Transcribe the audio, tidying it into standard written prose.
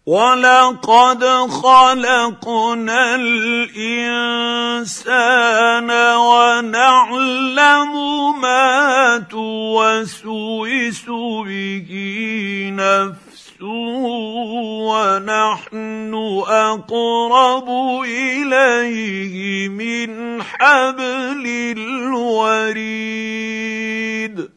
وَلَقَدْ خَلَقْنَا الْإِنسَانَ وَنَعْلَمُ مَا تُوَسْوِسُ بِهِ نَفْسُهُ وَنَحْنُ أَقْرَبُ إِلَيْهِ مِنْ حَبْلِ الْوَرِيدِ